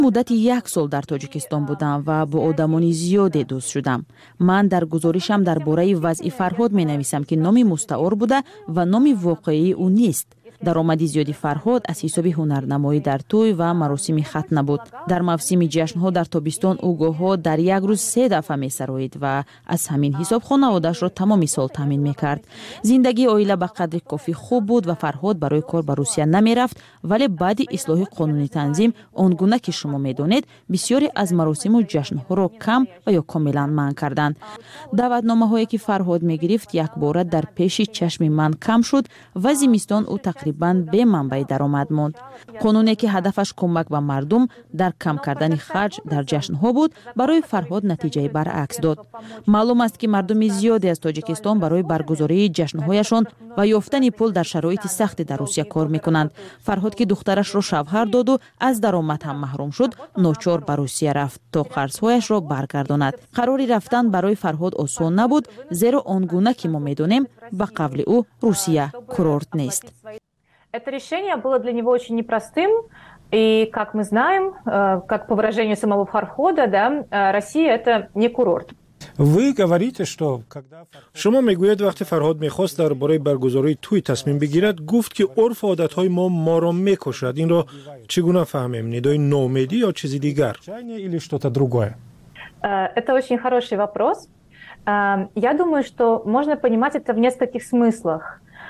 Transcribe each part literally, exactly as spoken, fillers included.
مدت یک سال در تاجیکستان بودم و با آدمانی زیادی دوست شدم. من در گزارشم درباره وضع فرهاد می نویسم که نام مستعار بوده و نام واقعی او نیست. درآمدی زیادی فرهاد از حساب هنرنمایی در توی و مراسم ختنه بود. در موسم جشن‌ها در تابستان او گاه‌ها در یک روز سه دفعه می‌سرایید و از همین حساب خانواده‌اش را تمام سال تامین می‌کرد. زندگی عائله به قدر کافی خوب بود و فرهاد برای کار به روسیه نمی‌رفت، ولی بعد اصلاح قانونی تنظیم آنگونه که شما می‌دانید بسیاری از مراسم و جشن‌ها را کم و یا کاملاً منع کردند. دعوتنامه‌هایی که فرهاد می‌گرفت یک بار در پیش چشم من کم شد و زمستان او تقریباً به منبع درآمد ماند. قانونی که هدفش کمک به مردم در کم کردن خرج در جشن‌ها بود برای فرهاد نتیجه برعکس داد. معلوم است که مردم زیادی از تاجیکستان برای برگزاری جشن‌هایشان و یافتن پول در شرایط سخت در روسیه کار می‌کنند. فرهاد که دخترش را شوهر داد و از درآمد هم محروم شد، ناچار به روسیه رفت تا قرض‌هایش را برگرداند. قراری رفتن برای فرهاد آسان نبود، زیرا آنگونه که ما می‌دانیم به قول او روسیه کورورت نیست. Это решение было для него очень непростым, и, как мы знаем, как по выражению самого Фархода, да, Россия – это не курорт. Вы говорите, что когда شما میگوید وقتی فرهاد میخواست درباره برگزاری توی تصمیم بگیرد گفت که عرف و عادت‌های ما ما را میکشد. این را چگونه فهمیم؟ ندای نومیدی یا چیزی دیگر؟ Или что-то другое? Это очень хороший вопрос. Я думаю, что можно понимать это в нескольких смыслах.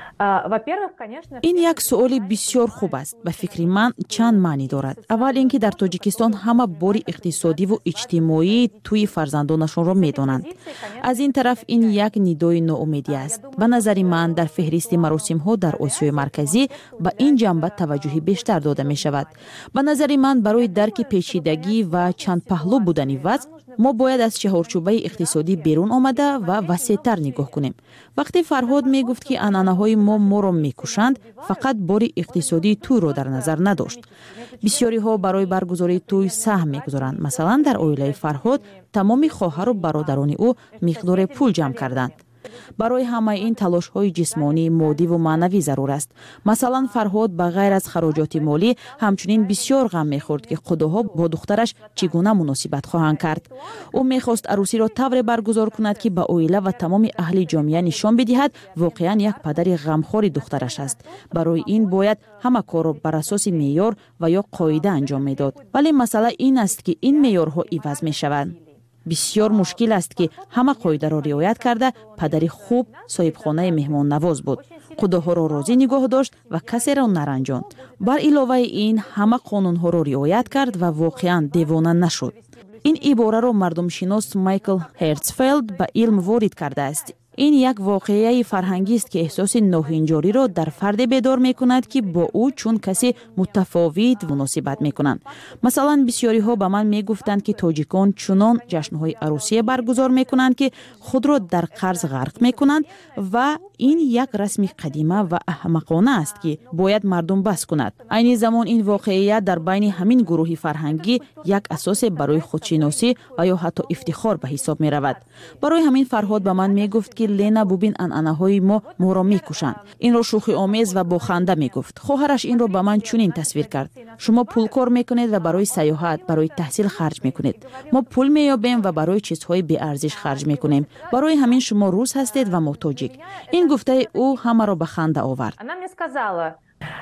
این یک سؤال بسیار خوب است. به فکر من چند معنی دارد. اول اینکه در تاجیکستان همه بار اقتصادی و اجتماعی توی فرزندانشان را میدانند. از این طرف این یک ندای ناامیدی است. به نظر من در فهرست مراسم ها در آسیای مرکزی به این جنبه توجه بیشتر داده می شود. به نظر من برای درک پیچیدگی و چند پهلو بودن وضع ما باید از چهارچوبه اقتصادی بیرون آمده و وسیع‌تر نگاه کنیم. وقتی فرهاد می گفت که عنعنه‌های ما ما را میکشند، فقط بار اقتصادی توی را در نظر نداشت. بسیاری ها برای برگزاری توی سهم میگذارند. مثلا در عائله فرهاد تمام خواهر و برادران او مقدار پول جمع کردند. برای همه این تلاش های جسمانی، مادی و معنوی ضرور است. مثلا فرهاد به غیر از خراجات مالی همچنین بسیار غم میخورد که خداها با دخترش چگونه مناسبت خواهند کرد. او میخواست عروسی را طوری برگزار کند که به عائله و تمام اهل جامعه نشان بدهد واقعا یک پدر غمخوار دخترش است. برای این باید همه کار را بر اساس معیار و یا قاعده انجام میداد. ولی مسئله این است که این معیارها عوض میشوند. بسیار مشکل است که همه قاعده را رعایت کرده پدری خوب صاحب خانه مهمان نواز بود. خداها را راضی نگاه داشت و کسی را نرنجاند. بر علاوه این همه قانون ها را رعایت کرد و واقعا دیوانه نشد. این عباره را مردم شناس مایکل هرتزفلد به علم وارد کرده است. این یک واقعه فرهنگی است که احساس ناهنجاری را در فرد بیدار می کند که با او چون کسی متفاوت مناسبت می کنند. مثلا بسیاری ها به من می گفتند که تاجیکان چنان جشن‌های عروسی برگزار می کنند که خود را در قرض غرق می کنند و این یک رسم قدیمه و احمقانه است که باید مردم بس کند. عین زمان این واقعیت در بین همین گروه فرهنگی یک اساس برای خودشناسی و یا حتی افتخار به حساب می رود. برای همین فرهاد به من می گفت که لینا ببین عنعنه‌های ما ما را میکشند. این را شوخی آمیز و با خنده میگفت. خواهرش این را به من چنین تصویر کرد. شما پول کار میکنید و برای سیاحت، برای تحصیل خرج میکنید. ما پول مییابیم و برای چیزهای بی ارزش خرج میکنیم. برای همین شما روس هستید و ما تاجیک. این گفته او همه را به خنده آورد. Она мне сказала,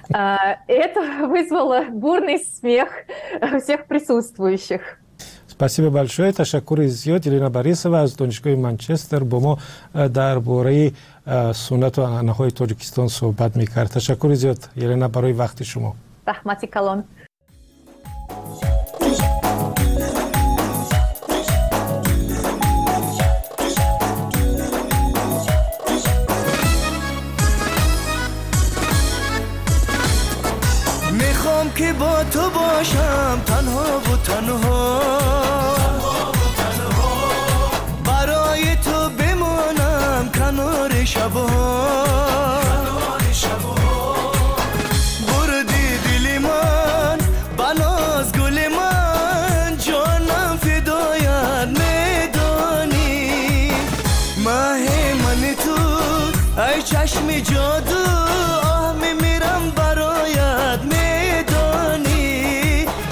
это вызвало бурный смех всех присутствующих. спасибо большое. تشکر زیاد. یلنا باریسова از دانشگاه منچستر با ما درباره سنت و عنعنه‌های تاجیکستان صحبت می‌کرد. تشکر زیاد یلنا برای وقت شما. رحمتی کلان. میخوام که با تو باشم تنها و تنها برای تو بمانم کنار شبها بردی دل من بناز گل من جانم فدایت میدانی ماه من تو ای چشم جادو آه میمیرم برایت میدانی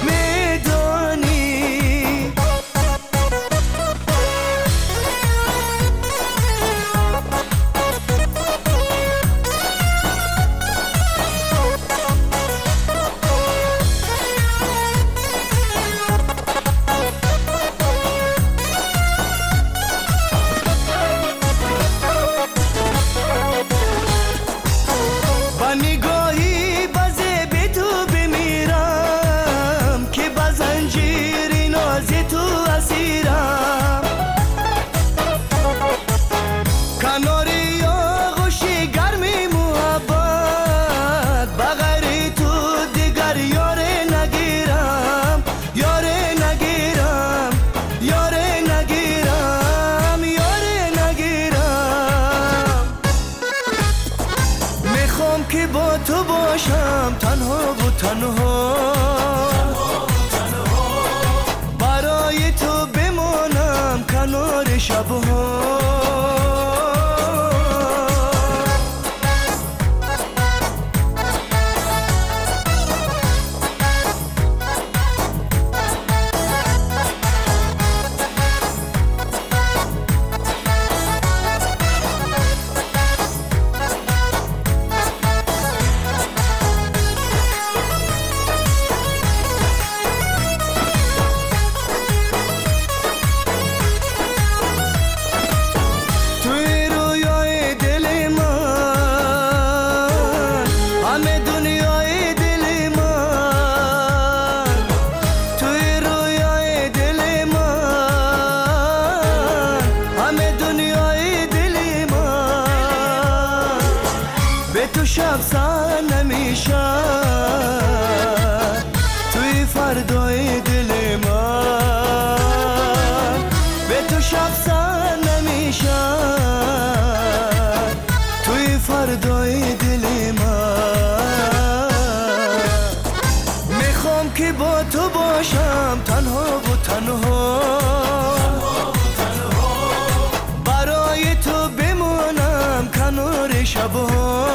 تنها برای تو بمانم کنار شبها شب سر نمیشه توی فردای دل من به تو شب سر نمیشه توی فردای دل من میخوام که با تو باشم تنها و تنها برای تو بمانم کنار شبها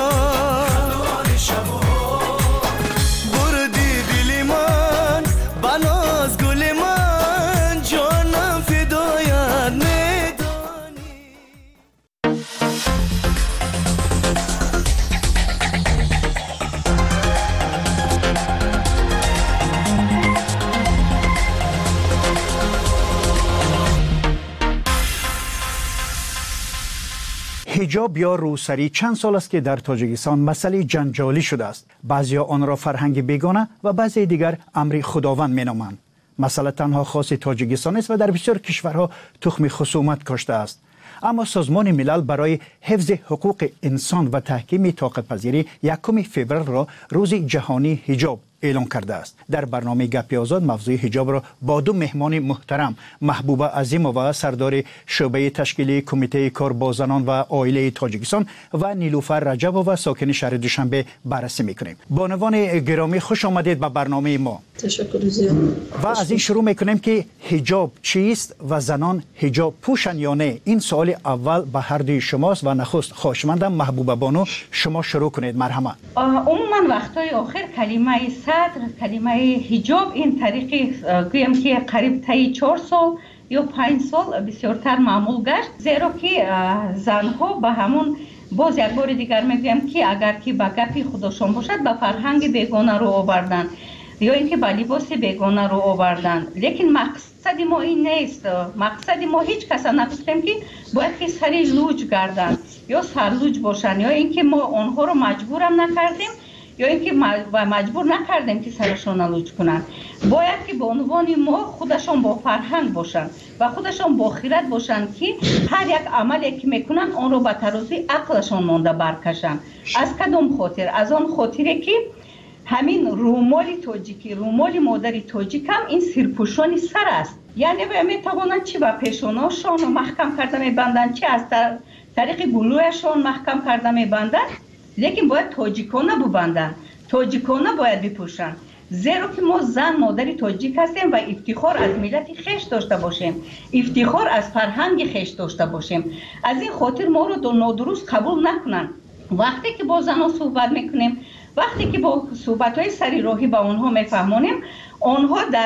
حجاب یا روسری چند سال است که در تاجیکستان مسئله جنجالی شده است. بعضیا آن را فرهنگ بیگانه و بعضی دیگر امر خداوند مینامند. مسئله تنها خاص تاجیکستان است و در بسیار کشورها تخم خصومت کاشته است. اما سازمان ملل برای حفظ حقوق انسان و تحکیم طاقت پذیری یکم فوریه را روز جهانی حجاب اعلام کرده است. در برنامه گپی آزاد موضوع حجاب را با دو مهمان محترم محبوبه عظیمووا سردار شعبه تشکیلی کمیته کار با زنان و عائله تاجیکستان و نیلوفر رجبووا ساکن شهر دوشنبه بررسی میکنیم. بانوان گرامی خوش آمدید به برنامه ما. تشکر زیاد. و از این شروع میکنیم که حجاب چیست و زنان حجاب پوشن یا نه؟ این سوال اول به هر دوی شماست و نخست خواهشمندم محبوبه بانو شما شروع کنید. مرحبا. عموما وقتای آخر کلمه صدر کلمه حجاب این طریقی گویم که قریب تایی چهار سال یا پنج سال بسیارتر معمول گشت، زیرا که زنها به همون باز یک بار دیگر میگویم که اگر که به گپی خودشان باشد به فرهنگ بیگانه رو آوردن یا اینکه به لباس بیگانه رو آوردن. لیکن مقصد ما این نیست. مقصد ما هیچ کس نگفتیم که باید که سری لوج گردن یا سرلوج باشن یا اینکه ما آنها رو مجبورم نکردیم یا اینکه مجبور نکردیم که سرشون لوج کنن. باید که به عنوان ما خودشون با فرهنگ باشن و خودشون با خیرت باشن که هر یک عملی که میکنن آن رو به ترازوی عقلشون مانده برکشن. از کدام خاطر؟ از آن خاطره که همین رومال تاجیکی، رومال مادری تاجیک هم این سرپوشانی سر است. یعنی میتوانند چی به پیشاناشون محکم کرده میبندن، چی از طریق گلویشون محکم کرده میبندن، لیکن باید تاجیکانه ببندن، تاجیکانه باید بپوشن. زیرا که ما زن مادری تاجیک هستیم و افتخار از ملت خیش داشته باشیم، افتخار از فرهنگ خیش داشته باشیم. از این خاطر ما رو دو نادرست قبول نکنن. وقتی که با زنها صحبت میکنیم، وقتی که با صحبت‌های سری راهی با آنها میفهمونیم، آنها در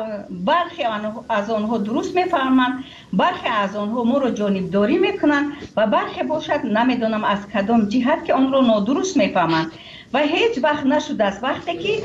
برخی از آنها درست میفهمند، برخی از آنها ما رو جانبداری میکنن و برخی باشد نمیدونم از کدام جهت که آن رو نادرست میفهمند. و هیچ وقت نشده است وقتی که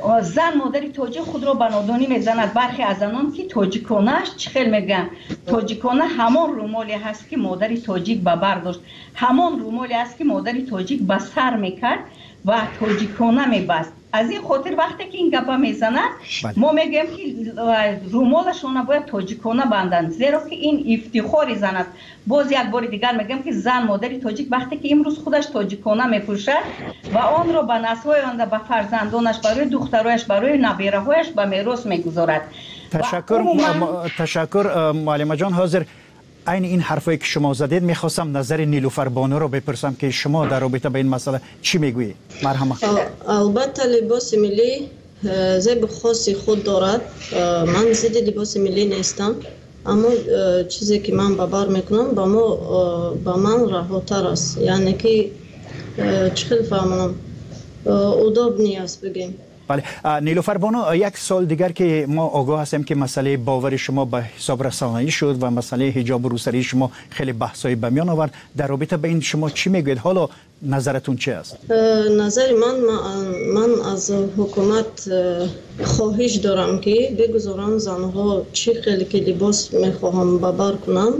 زن مادری تاجیک خود را به نادانی میزند. برخی از آنان که تاجیکانه‌اش چخیل میگن، تاجیکانه همان رومالی هست که مادری تاجیک به بر داشت، همان رومالی است که مادری تاجیک به سر میکرد و تاجیکانه میبست. از این خاطر وقتی که این گپا میزنن ما میگیم که رومالشون باید تاجیکانه بندن، زیرا که این افتخاری زن است. باز یک بار دیگر میگم که زن مادری تاجیک وقتی که امروز خودش تاجیکانه میپوشد و آن را به نسل‌های آینده به فرزندانش، برای دخترایش، برای نبیره‌هایش به میراث میگذارد. تشکر م... تشکر معلمه جان. حاضر عین این حرفایی که شما زدید میخواستم نظر نیلوفر بانو رو بپرسم که شما در رابطه به این مسئله چی میگویید؟ مرحبا. البته لباس ملی زیب خاصی خود دارد. من ضد لباس ملی نیستم، اما چیزی که من باور میکنم با ما با من رهاتر است، یعنی که چخیل فهمونم اداب نیست بگیم. بله نیلوفر بانو، یک سال دیگر که ما آگاه هستیم که مسئله باور شما به حساب رسانه‌ای شد و مسئله حجاب و روسری شما خیلی بحثای به میان آورد. در رابطه به این شما چی میگوید؟ حالا نظرتون چی است؟ نظر من من از حکومت خواهش دارم که بگذارن زنها چی خیلی که لباس میخواهم باور کنم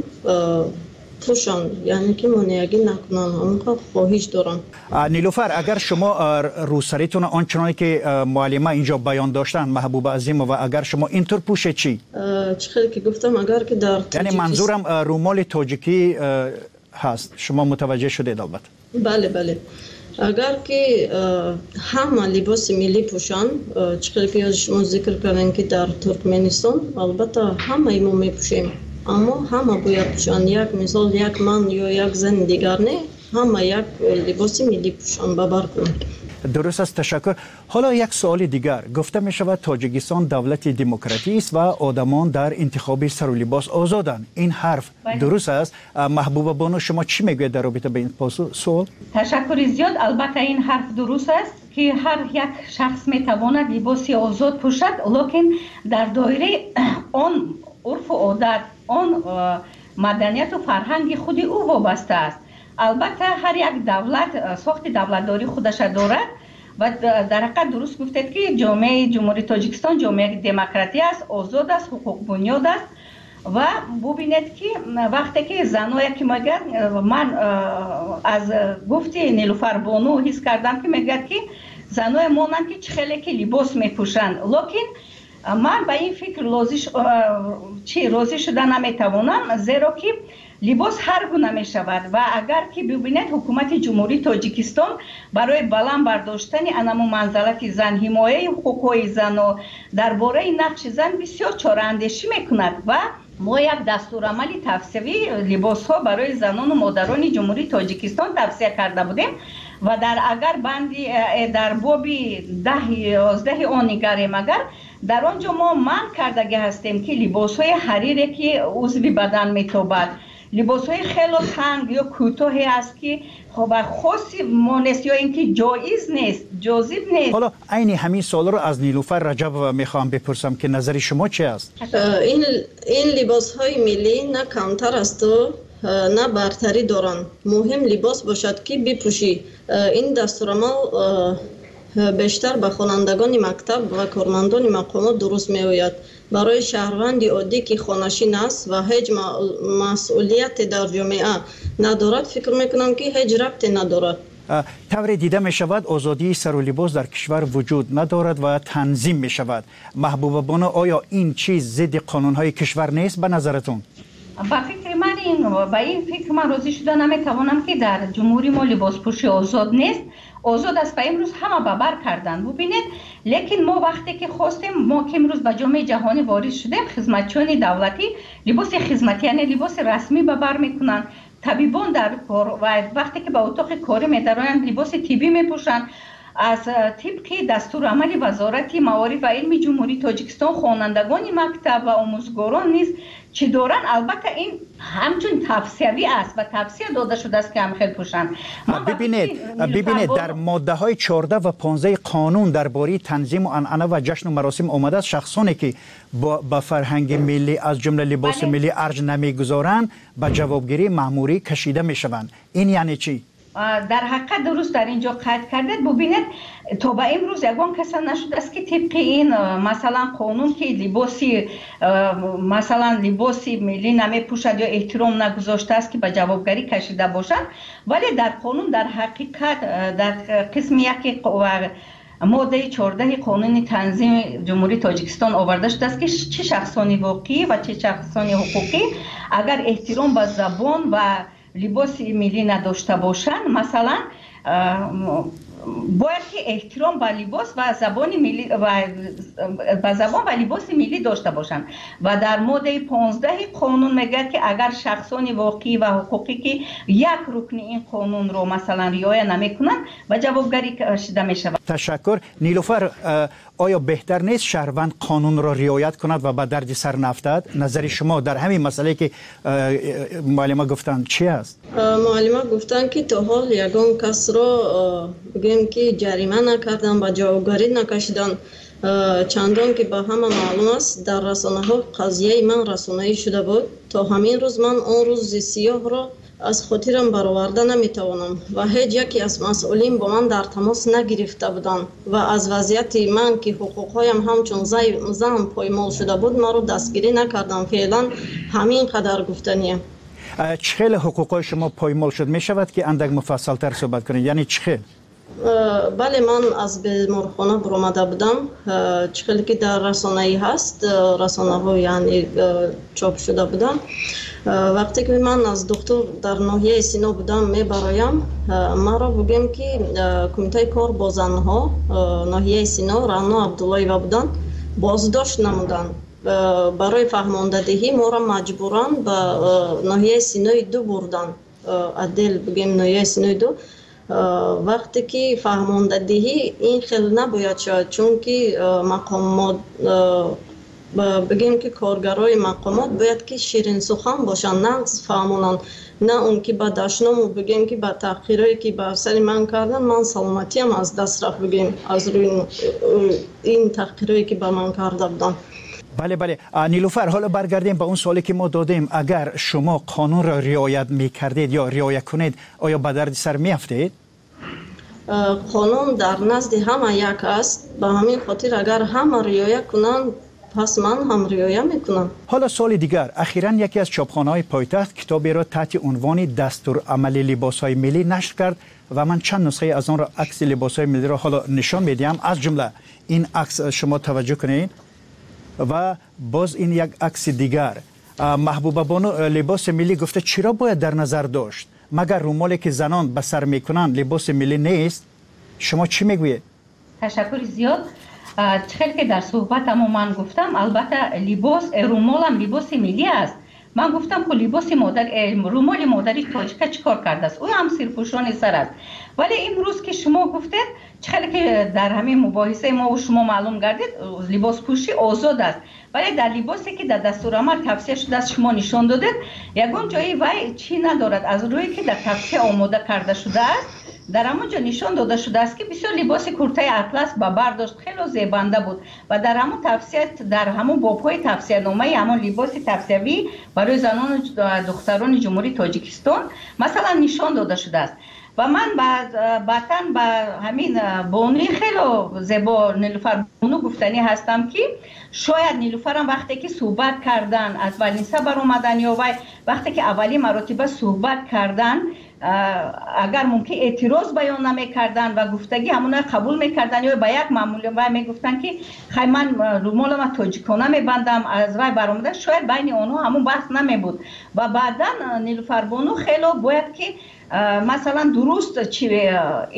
پوشان، یعنی که مانعی نکنن. همون خواهش دارم. نیلوفر، اگر شما روسریتون آنچنانی که معلمه اینجا بیان داشتن محبوب عظیم و اگر شما اینطور پوشه چی؟ چه خیلی که گفتم اگر که در یعنی منظورم رومال تاجیکی هست، شما متوجه شدید البته؟ بله بله. اگر که همه لباس ملی پوشن، چه خیلی که شما ذکر کردن که در ترکمنستان البته همه ما میپوشیم، اما همه باید پوشن. یک مثال یک من یا یک زن دیگر نه، همه یک لباس ملی پوشن باور کنند. درست است، تشکر. حالا یک سوال دیگر، گفته می شود تاجیکستان دولت دموکراتی است و آدمان در انتخاب سر و لباس آزادند. این حرف درست است؟ محبوبه بانو شما چی میگوید در رابطه به این سوال؟ تشکر زیاد. البته این حرف درست است که هر یک شخص می تواند لباسی آزاد پوشد، لکن در دایره آن عرف و عادت، آن مدنیت و فرهنگ خود او وابسته است. البته هر یک دولت ساخت دولتداری خودش دارد و در حقیقت درست گفتید که جامعه جمهوری تاجیکستان جامعه دموکراتی است، آزاد است، حقوق بنیاد است و ببینید که وقتی که زنایی که میگن، من از گفت نیلوفر بانو حس کردم که میگه که زنای مانند که خیلی که لباس میپوشند، لکن من به این فکر راضی چی راضی شدن نمیتوانم، زیرا که لباس هر گونه می شود و اگر که ببینید حکومت جمهوری تاجیکستان برای بلند برداشتن انمو منزلت زن، حمایه حقوق زن و درباره نقش زن بسیار چاره اندیشی میکند و ما یک دستورالعمل تفسیری لباس ها برای زنان و مادران جمهوری تاجیکستان توصیه کرده بودیم و در اگر بندی در بابی ده یازده آن نگریم، اگر در آنجا ما من کردگی هستیم که لباس های حریری که عضو بدن میتابد، لباس های خیلی تنگ یا کوتاهی است که خب خاصی مانست یا اینکه جایز نیست، جاذب نیست. حالا عین همین سوال رو از نیلوفر رجب میخوام بپرسم که نظر شما چی است؟ این این لباس های ملی نه کمتر است و نه برتری دارن. مهم لباس باشد که بپوشی. این دستورالعمل بیشتر به خوانندگان مکتب و کارمندان مقامات درست می آید. برای شهروند عادی که خانشین است و هیچ مسئولیت در جامعه ندارد، فکر میکنم که هیچ ربطی ندارد. طور دیده می شود آزادی سر و لباس در کشور وجود ندارد و تنظیم می شود. محبوبه بانو، آیا این چیز ضد قانون های کشور نیست به نظرتون؟ با فکر من این با این فکر من راضی شده نمیتوانم که در جمهوری ما لباس پوشی آزاد نیست. آزاد است و امروز همه باور کردن. ببینید لیکن ما وقتی که خواستیم، ما که امروز به جامعه جهانی وارد شدیم، خدمتچیان دولتی لباس خدمتی یعنی لباس رسمی باور میکنن، طبیبان در کار و وقتی که به اتاق کاری میدارن لباس طبی میپوشن. از طبق دستورالعمل وزارت معارف و علم جمهوری تاجیکستان خوانندگان مکتب و آموزگاران نیز چه دارن، البته این همچون توصیوی است و توصیه داده شده است که هم خیلی پوشن. ببینید ببینید در ماده های چهارده و پانزده قانون درباره تنظیم و عنعنه و جشن و مراسم آمده است شخصانی که با فرهنگ ملی از جمله لباس ملی ارج نمیگذارند به جوابگیری مأموری کشیده میشوند. این یعنی چی؟ در حقیقت درست در اینجا قید کردید. ببینید تا به امروز یگان کس نشده است که طبق این مثلا قانون که لباسی مثلا لباسی ملی نمی پوشد یا احترام نگذاشته است که به جوابگری کشیده باشد، ولی در قانون در حقیقت در قسم یک ماده چهارده قانون تنظیم جمهوری تاجیکستان آورده شده است که چه شخصانی واقعی و چه شخصانی حقوقی اگر احترام به زبان و لباس ملی نداشته باشند، مثلا باید که احترام به لباس و زبان ملی و به زبان و لباس ملی داشته باشند و در ماده پانزده قانون میگه که اگر شخصان واقعی و حقوقی که یک رکن این قانون رو مثلا رعایت نمیکنند و جوابگری کشیده میشود. تشکر. نیلوفر، آیا بهتر نیست شهروند قانون را رعایت کند و به درد سر نفتد؟ نظر شما در همین مسئله که معلمه گفتند چی است؟ معلمه گفتند که تا حال یگان کس را بگیم که جریمه نکردن و جوابگاری نکشیدن، چندان که به همه معلوم است در رسانه ها قضیه من رسانه‌ای شده بود. تا همین روز من اون روز سیاه را از خاطرم برآورده نمیتوانم و هیچ یکی از مسئولین با من در تماس نگرفته بودند و از وضعیت من که حقوقهایم همچون زن پایمال شده بود ما رو دستگیری نکردم. فعلا همین قدر گفتنیه. چه خیلی حقوقهای شما پایمال شد؟ می شود که اندک مفصل تر صحبت کنید؟ یعنی چه خیلی؟ بله، من از بیمارخانه برآمده بودم. چه خیلی که در رسانه‌ای هست، رسانه ها یعنی چاپ شده بودم. وقتی که من از دکتر در ناحیه سینا بودم میبرایم، ما را بگیم که کمیته کار با زنها ناحیه سینا رانا عبداللهیوا بودن، بازداشت نمودن. برای فهمانده دهی ما را مجبوران به ناحیه سینای دو بردن، عدل بگیم ناحیه سینای دو. وقتی که فهمانده دهی این خیلی نباید شد، چون که مقامات بگیم که کارگرای مقامات باید که شیرین سخن باشن، نه فهمونن، نه اون که با دشنامو بگیم که با تحقیرایی که بر سر من کردن من سلامتیم از دست رفت، بگیم از روی این تحقیرایی که با من کرده بودن. بله بله. نیلوفر، حالا برگردیم به اون سوالی که ما دادیم. اگر شما قانون را رعایت میکردید یا رعایت کنید، آیا به درد سر میافتید؟ قانون در نزد همه یک است، به همین خاطر اگر همه رعایت کنند پس من هم رعایت میکنم. حالا سوال دیگر، اخیراً یکی از چاپخانه‌های پایتخت کتابی را تحت عنوان دستور عملی لباس‌های ملی نشر کرد و من چند نسخه از آن را عکس لباس‌های ملی را حالا نشان میدیم. از جمله این عکس شما توجه کنید و باز این یک عکس دیگر. محبوبه بانو لباس ملی گفته چرا باید در نظر داشت؟ مگر رومالی که زنان به سر میکنند لباس ملی نیست؟ شما چی میگویید؟ تشکر زیاد. چخیل که در صحبتمو من گفتم، البته لباس رومال هم لباس ملی است. من گفتم که لباس مادر رومال مادری تاجیک چیکار کرده است؟ او هم سرپوشان سر است. ولی امروز که شما گفتید، چخیل که در همین مباحثه ما و شما معلوم گردید لباس پوشی آزاد است، ولی در لباسی که در دستورالعمل توصیه شده است شما نشان دادید، یگان جایی وای چی ندارد از روی که در توصیه آماده کرده شده است. در همونجا نشان داده شده است که بسیار لباس کرته اطلس با برداشت خیلی زیبنده بود و در همون توصیه در همون بابهای توصیه نامه همون لباس توصیوی برای زنان و دختران جمهوری تاجیکستان مثلا نشان داده شده است. و من بعداً با همین بانوی خیلی زیبا نیلوفر بانو گفتنی هستم که شاید نیلوفر هم وقتی که صحبت کردن از ولینسه بر اومدن یا وقتی که اولی مراتبه صحبت کردن، اگر ممکن اعتراض بیان نمی کردن و گفتگی همون قبول میکردن یا به یک معمول و میگفتن که خیلی من رومال ما تاجیکانه میبندم از وای برآمده، شاید بین اونها همون بحث نمی بود. و بعدا نیلوفر بانو خیلی باید که مثلا درست چی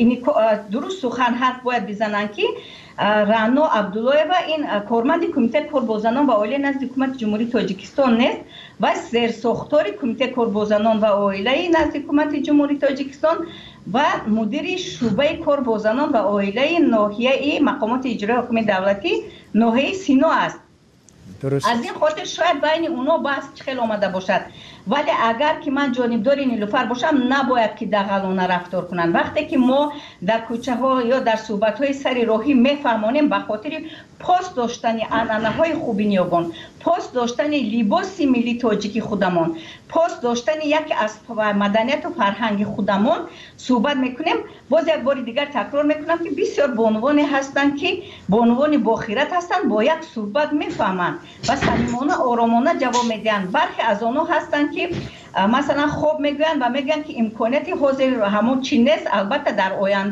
درست سخن حرف باید بزنن که رانا عبداللهیوا این کارمند کمیته کار با زنان و عائله نزد حکومت جمهوری تاجیکستان نیست و زیرساختار کمیته کار با زنان و عائله نزد حکومت جمهوری تاجیکستان و مدیر شعبه کار با زنان و عائله ناحیه مقامات اجرایی حکومت دولتی ناحیه سینا است. درست. از این خاطر شاید بین اونا بحث خیلی آمده باشد، ولی اگر که من جانبدار نیلوفر باشم نباید که دغلانه رفتار کنن. وقتی که ما در کوچه ها یا در صحبت های سر راهی میفهمانیم به خاطر پاس داشتن عنعنه های خوبی نیاگان، پاس داشتن لباس ملی تاجیکی خودمان، پاس داشتن یک از مدنیت و فرهنگ خودمان صحبت میکنیم. باز یک بار دیگر تکرار میکنم که بسیار بانوانی هستند که بانوان باخیرت هستند، با یک صحبت میفهمند و صمیمانه آرامانه جواب میدن. برخی از آنها هستند که مثلا خوب میگن و میگن که امکانیت حاضر همون چی نیست، البته در آینده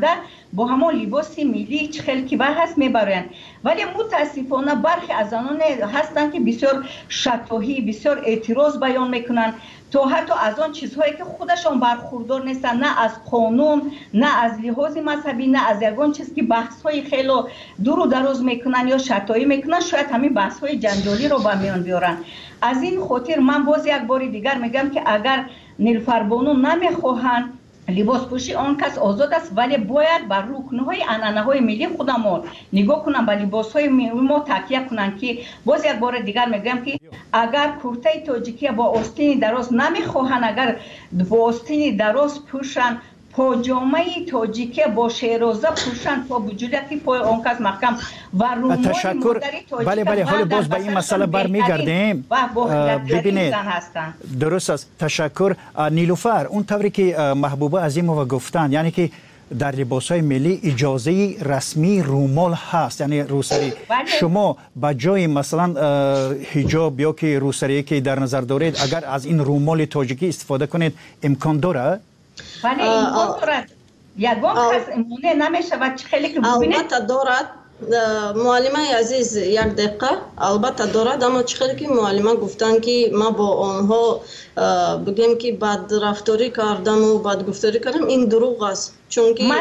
با همون لباس ملی چه خیلی کیبه هست میبرن. ولی متاسفانه برخی از آنان هستن که بسیار شفاهی بسیار اعتراض بیان میکنن، تو حتی از آن چیزهایی که خودشان برخوردار نیستن، نه از قانون نه از لحاظ مذهبی نه از یگان چیز که بحث های خیلی دور و دراز میکنن یا شتایی میکنن، شاید همین بحث های جنجالی رو به میان بیارن. از این خاطر من باز یک بار دیگر میگم که اگر نیلوفر بانو نمیخواهند لباس پوشی آن کس آزاد است، ولی باید بر رکنهای عنعنه‌های ملی خودمون نگاه کنن، به لباس‌های ملی ما تکیه کنن. که باز یک بار دیگر میگم که اگر کرته تاجیکی با آستین دراز نمیخواهن، اگر با آستین دراز پوشن، پاجامه تاجیکی با شیرازه پوشن تا بجولیتی پای آن کس محکم و رومای تشکر. بله بله حالا باز به این مسئله برمیگردیم. ببینید درست است. تشکر. نیلوفر، اون طوری که محبوبه عظیمова گفتن، یعنی که در لباس‌های ملی اجازه رسمی رومال هست، یعنی روسری. شما با جای مثلا حجاب یا که روسری که در نظر دارید، اگر از این رومال تاجیکی استفاده کنید امکان داره؟ ولی امکان دارد. یگان کس امونه نمیشه و خیلی که ببینید البته دارد. معلمه عزیز یک دقیقه، البته دارد، اما چخیلی که معلمه گفتن که ما با آنها بگیم که بد رفتاری کردم و بد گفتاری کردم، این دروغ است. چون که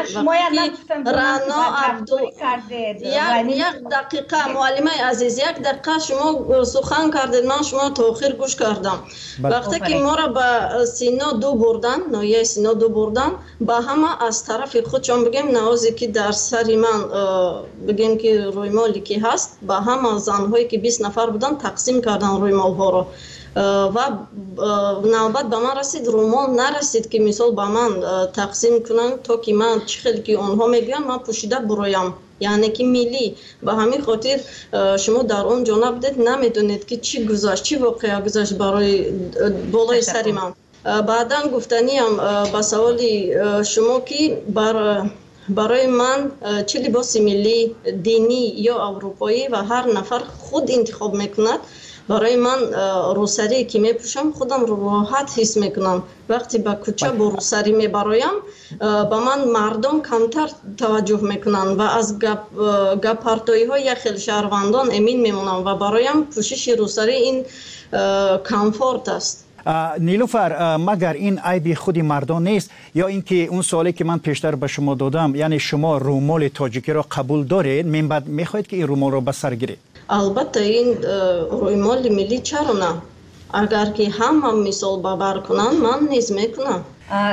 رانا عبدو یک دقیقه معلمه عزیز یک دقیقه شما سخن کردید، من شما تا آخر گوش کردم. وقتی که ما را به سینا دو بردن، نایه سینا دو بردن، با همه از طرف خودشان بگیم نوازی که در سری من بگیم که روی مالی که هست، با همه زنهایی که بیست نفر بودن تقسیم کردن روی مال ها را و نوبت به من رسید، رومال نرسید که مثال به من تقسیم کنن تا که من چه خیلی که آنها میگن من پوشیده برایم، یعنی که ملی. به همین خاطر شما در اون جا نبودید، نمیدونید که چی گذشت، چی واقعا گذشت برای بالای سری من. بعدا گفتنیم به سوالی شما که بر برای من چه لباس ملی دینی یا اروپایی و هر نفر خود انتخاب میکند. برای من روسری که میپوشم خودم رو راحت حس میکنم. وقتی به کوچه با روسری میبرایم با من مردم کمتر توجه میکنن و از گپ پرتایی های یک خیلی شهروندان امین میمونم و برایم پوشش روسری این کامفورت است. نیلوفر، مگر این عیب خود مردان نیست یا اینکه اون سوالی که من پیشتر به شما دادم، یعنی شما رومال تاجیکی را قبول دارید، من بعد میخواید که این رومال را به سر گیرید؟ البته این رومال ملی چرا نه؟ اگر که هم هم مثال باور کنن من نیز میکنم.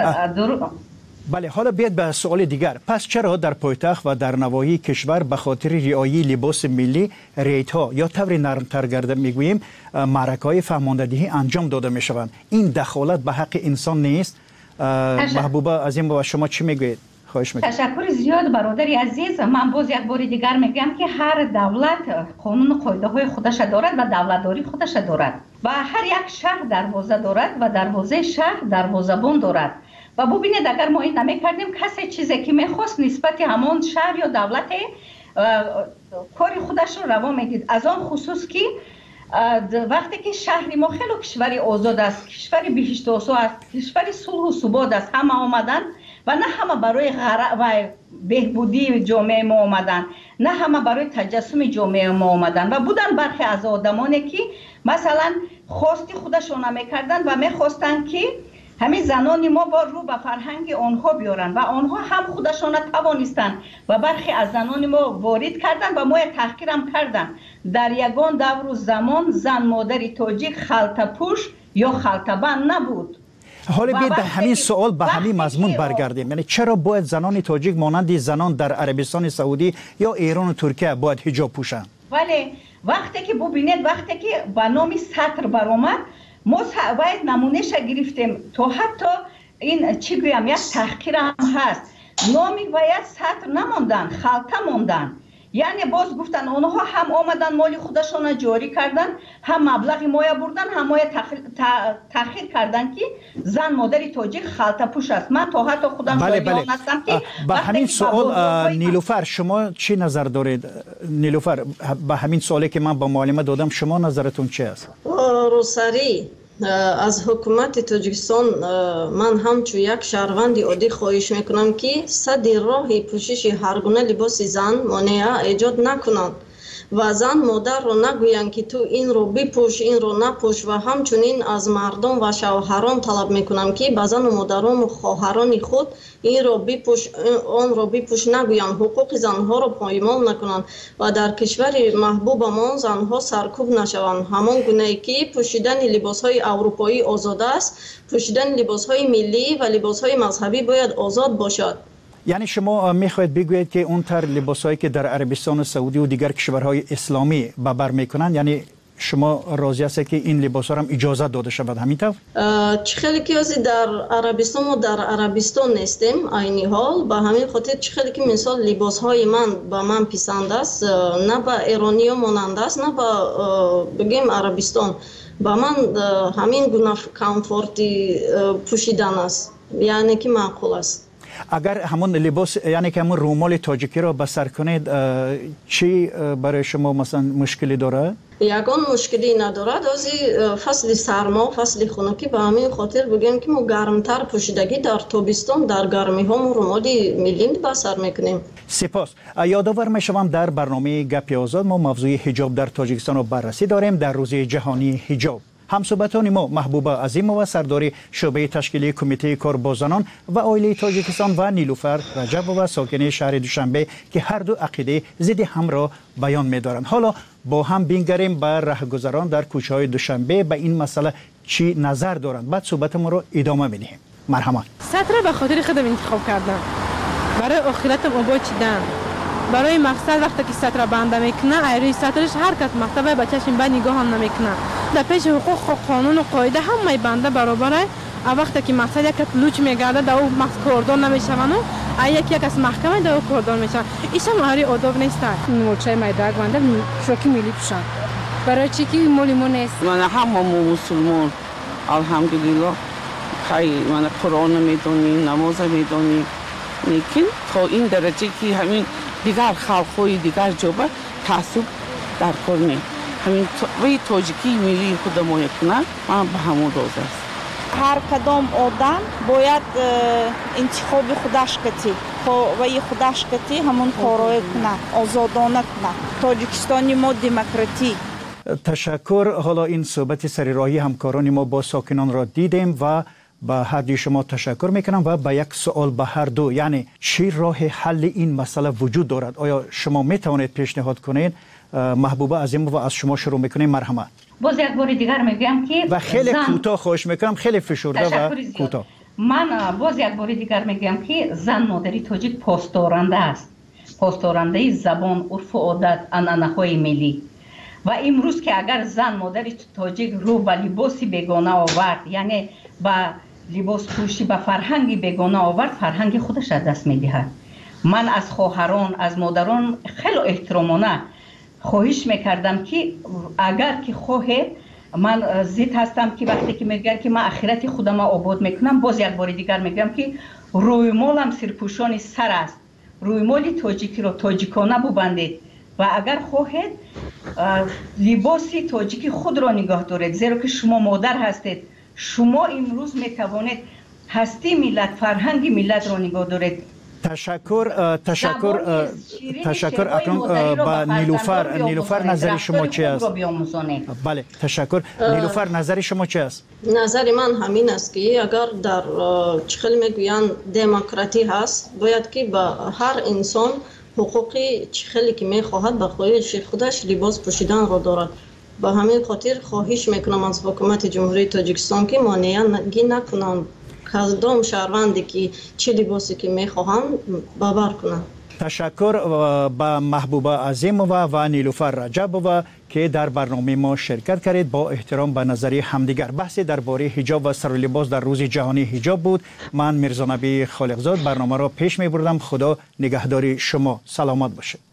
بله، حالا بیاید به سوال دیگر. پس چرا در پایتخت و در نواحی کشور به خاطر رعایت لباس ملی ریت ها یا طور نرمتر گرده میگوییم معرکه‌های فهماندهی انجام داده میشوند؟ این دخالت به حق انسان نیست؟ محبوبه عظیم و شما چی میگویید؟ خواهش میکنم. تشکر زیاد برادری عزیز. من باز یک بار دیگر میگم که هر دولت قانون قاعده های خودش دارد و دولتداری خودش دارد و هر یک شهر دروازه دارد و دروازه شهر دروازه‌بان دارد. و ببینید اگر ما این نمی‌کردیم کسی چیزی که می‌خواست نسبت همون شهر یا دولت کار خودش رو روا میدید. از آن خصوص که وقتی که شهری ما خیلی کشوری آزاد است، کشوری بهشت آسا است، کشوری صلح و ثبات است، همه آمدن و نه همه برای غرق و بهبودی جامعه ما آمدن، نه همه برای تجسم جامعه ما آمدن و بودن برخی از آدمانی که مثلا خواستی خودشون نمی‌کردن و می‌خواستن که همین زنان ما با رو به فرهنگ آنها بیارن و آنها هم خودشان توانستند و برخی از زنان ما وارد کردن و ما تحقیر هم کردن. در یگان دور و زمان زن مادری تاجیک خلطه پوش یا خلطه بند نبود. حالا بیاید به همین سوال به همین مضمون برگردیم. یعنی چرا باید زنان تاجیک مانند زنان در عربستان سعودی یا ایران و ترکیه باید حجاب پوشند؟ ولی وقتی که ببینید وقتی که به نام سطر برآمد ما باید نمونهش گرفتیم تا حتی این چی گویم یک تحقیر هم هست. نامی باید سطر نماندن، خلطه ماندن. یعنی باز گفتن اونها هم آمدن مالی خودشون جاری کردن، هم مبلغ مایه بردن، هم مایه تأخیر کردن که زن مادری تاجیک خلطه پوش است. من تا حتی خودم بله بله. که با همین سوال نیلوفر شما چی نظر دارید؟ نیلوفر با همین سوالی که من با معلمه دادم شما نظرتون چی است؟ روسری از حکومت تاجیکستان من همچون یک شهروند عادی خواهش میکنم که صد راه پوشش هر گونه لباس زن مانع ایجاد نکنند و زن مادر رو نگویند که تو این رو بپوش این رو نپوش و همچنین از مردم و شوهران طلب میکنم که به زن و مادران و خواهران خود این رو بپوش آن رو بپوش نگویند، حقوق زنها رو پایمال نکنند و در کشور محبوبمان زنها سرکوب نشوند. همان گونه‌ای که پوشیدن لباس‌های اروپایی آزاد است، پوشیدن لباس‌های ملی و لباس‌های مذهبی باید آزاد باشد. یعنی شما میخواهید بگویید که اون تر لباسایی که در عربستان سعودی و دیگر کشورهای اسلامی به بر میکنند، یعنی شما راضی هستید که این لباسا هم اجازه داده شود همینطور؟ چه خیلی که در عربستان و در عربستان نیستیم عینی حال، به همین خاطر چه خیلی که مثال لباسهای من به من پسند است، نه به ایرانی مانند است نه به بگیم عربستان، به من همین گونه کامفورتی پوشیدن است، یعنی که معقول است. اگر همون لباس یعنی که همون رومال تاجیکی را بسر کنید چی برای شما مثلا مشکلی داره؟ یگان مشکلی ندارد، از فصل سرما فصل خنکی به همین خاطر بگیم که ما گرمتر پوشیدگی در تابستان در گرمی ها ما رومالی ملی بسر میکنیم. سپاس. یادآور میشوم در برنامه گپ آزاد ما موضوع حجاب در تاجیکستان رو بررسی داریم در روز جهانی حجاب. همصحبتان ما محبوبه عظیمова سردار شعبه تشکیلی کمیته کاربازان و عائله تاجیکستان و نیلوفر رجبova ساکن شهر دوشنبه که هر دو عقیده ضد هم را بیان می‌دارند. حالا با هم بینگریم بر راهگذران در کوچه‌های دوشنبه به این مسئله چی نظر دارند. بعد صحبت ما رو ادامه می‌دهیم. مرحبا. سطر به خاطر خودم انتخاب کردم. برای آخرتم آباد چیدم. برای مقصد وقتی که سطر بنده میکنه ایروی سطرش هر کس مکتبه بچه‌شون به نگاه هم نمیکنه. در پیش حقوق و قانون و قاعده همه بنده برابره. وقتی که مقصد یک لوچ میگرده در او مقصد کردان نمیشون و یکی یک از محکمه در او کردان میشن. ایش هم هری آداب نیست. موچه میدرگ بنده شوکی میلی پوشن. برای چی که مولیمون نیست؟ من همه مسلمان الحمدلله خیلی من قرآن میدونی نماز میدونی لیکن تا این درجه که همین دیگر خلق‌های دیگر جوبه تعصب در کنه همین وی تاجیکی ملی خود ما کنه من به همون روز است. هر کدام آدم باید انتخاب خودش کتی و خودش کتی همون کارای کنه آزادانه کنه. تاجیکستانی ما دموکراتی. تشکر. حالا این صحبت سریراهی همکاران ما با ساکنان را دیدیم و با هر دوی شما تشکر میکنم و با یک سوال به هر دو، یعنی چی راه حل این مسئله وجود دارد؟ آیا شما میتوانید پیشنهاد کنید؟ محبوبه عظیمova از شما شروع میکنیم. مرحبا. باز یک بار دیگر میگم که و خیلی کوتاه خواهش میکنم، خیلی فشرده و کوتاه. من باز یک بار دیگر میگم که زن مادری تاجیک پاسدارنده است، پاسدارنده زبان، عرف و عادت، عنعنه‌های ملی. و امروز که اگر زن مادری تاجیک رو به لباسی بیگانه آورد، یعنی با لباس پوشی به فرهنگی بیگانه آورد، فرهنگ خودش از دست میدهد. من از خواهران از مادران خیلی احترامانه خواهش میکردم که اگر که خواهید من ضد هستم که وقتی که میگن که من آخرت خودم آباد میکنم، باز یک بار دیگر میگم که روی مالم سرپوشان سر است، روی مال تاجیکی رو تاجیکانه ببندید و اگر خواهید لباسی تاجیکی خود را نگاه دارید، زیرا که شما مادر هستید. شما امروز میتوانید هستی ملت، فرهنگ ملت را نگاه دارید. تشکر. تشکر. تشکر. اکنون با نیلوفر نیلوفر نظر شما چی است؟ بله تشکر. نیلوفر نظر شما چی است؟ نظر من همین است که اگر در چخل میگویند دموکراتی هست، باید که با هر انسان حقوقی چخلی که میخواهد به خواهش خودش لباس پوشیدن را دارد. با همین خاطر خواهش میکنم از حکومت جمهوری تاجیکستان که مانعی نکنند کدام شهروندی که چه لباسی که میخواهند باور کنند. تشکر با محبوبه عظیمova و نیلوفر رجبova که در برنامه ما شرکت کردید. با احترام به نظری همدیگر بحث درباره حجاب و سر و لباس در روز جهانی حجاب بود. من میرزا نبی خالقزاد برنامه را پیش می بردم. خدا نگهداری شما. سلامت باشید.